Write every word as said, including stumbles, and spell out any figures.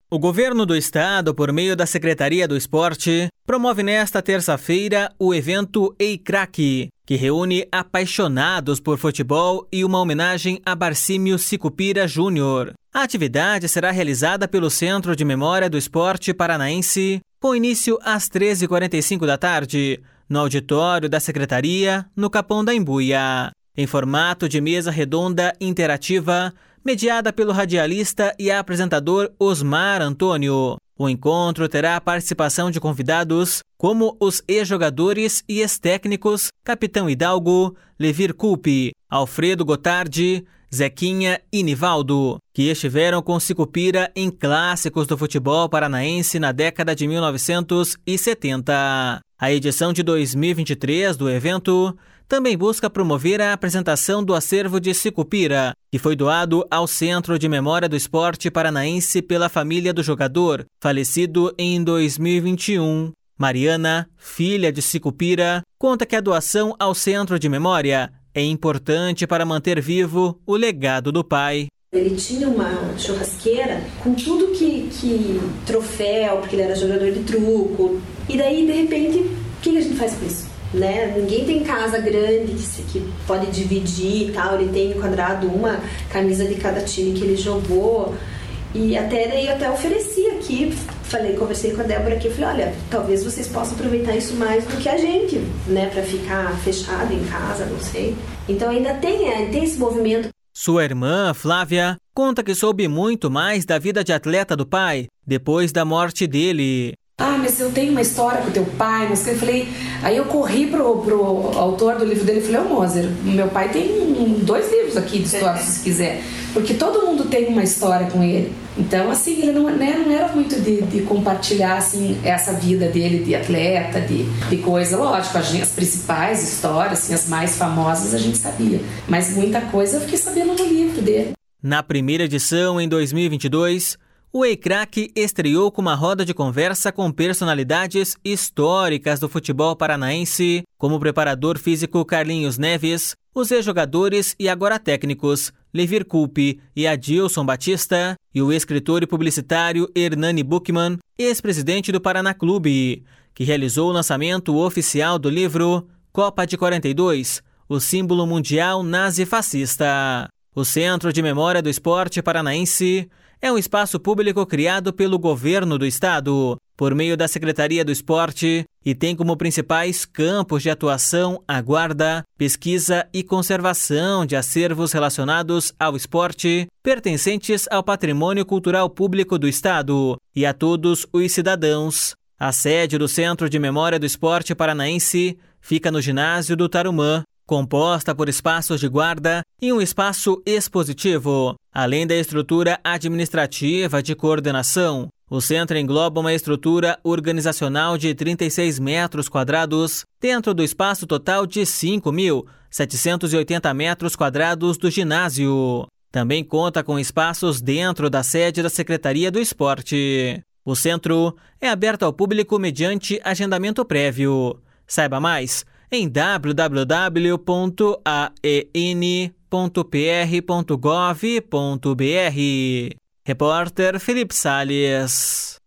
O governo do estado, por meio da Secretaria do Esporte, promove nesta terça-feira o evento Ei Craque, que reúne apaixonados por futebol e uma homenagem a Barcímio Sicupira Júnior. A atividade será realizada pelo Centro de Memória do Esporte Paranaense, com início às treze e quarenta e cinco da tarde, no auditório da Secretaria, no Capão da Embuia, em formato de mesa redonda interativa, mediada pelo radialista e apresentador Osmar Antônio. O encontro terá a participação de convidados como os ex-jogadores e ex-técnicos Capitão Hidalgo, Levir Coupe, Alfredo Gotardi, Zequinha e Nivaldo, que estiveram com Sicupira em clássicos do futebol paranaense na década de mil novecentos e setenta. A edição de dois mil e vinte e três do evento também busca promover a apresentação do acervo de Sicupira, que foi doado ao Centro de Memória do Esporte Paranaense pela família do jogador, falecido em dois mil e vinte e um. Mariana, filha de Sicupira, conta que a doação ao Centro de Memória é importante para manter vivo o legado do pai. Ele tinha uma churrasqueira com tudo que, que troféu, porque ele era jogador de truco. E daí, de repente, o que a gente faz com isso? Né? Ninguém tem casa grande que, se, que pode dividir e tal. Ele tem enquadrado uma camisa de cada time que ele jogou. E até daí eu até ofereci aqui, falei, conversei com a Débora aqui, eu falei, olha, talvez vocês possam aproveitar isso mais do que a gente, né, para ficar fechado em casa, não sei. Então ainda tem, tem esse movimento. Sua irmã, Flávia, conta que soube muito mais da vida de atleta do pai depois da morte dele. Ah, mas eu tenho uma história com teu pai, mas eu falei, aí eu corri pro, pro autor do livro dele e falei, ô Moser, meu pai tem dois livros aqui de história, se quiser, porque todo mundo tem uma história com ele. Então, assim, ele não, né, não era muito de, de compartilhar, assim, essa vida dele de atleta, de, de coisa, lógico, as, as principais histórias, assim, as mais famosas a gente sabia, mas muita coisa eu fiquei sabendo no livro dele. Na primeira edição, em dois mil e vinte e dois, o Ei Craque estreou com uma roda de conversa com personalidades históricas do futebol paranaense, como o preparador físico Carlinhos Neves, os ex-jogadores e agora técnicos Levir Coupe e Adilson Batista, e o escritor e publicitário Hernani Buchmann, ex-presidente do Paraná Clube, que realizou o lançamento oficial do livro Copa de quarenta e dois, o símbolo mundial nazi-fascista. O Centro de Memória do Esporte Paranaense é um espaço público criado pelo governo do estado, por meio da Secretaria do Esporte, e tem como principais campos de atuação a guarda, pesquisa e conservação de acervos relacionados ao esporte, pertencentes ao patrimônio cultural público do estado e a todos os cidadãos. A sede do Centro de Memória do Esporte Paranaense fica no ginásio do Tarumã, composta por espaços de guarda e um espaço expositivo, além da estrutura administrativa de coordenação. O centro engloba uma estrutura organizacional de trinta e seis metros quadrados, dentro do espaço total de cinco mil setecentos e oitenta metros quadrados do ginásio. Também conta com espaços dentro da sede da Secretaria do Esporte. O centro é aberto ao público mediante agendamento prévio. Saiba mais em w w w ponto a e n ponto p r ponto gov ponto b r. Repórter Felipe Salles.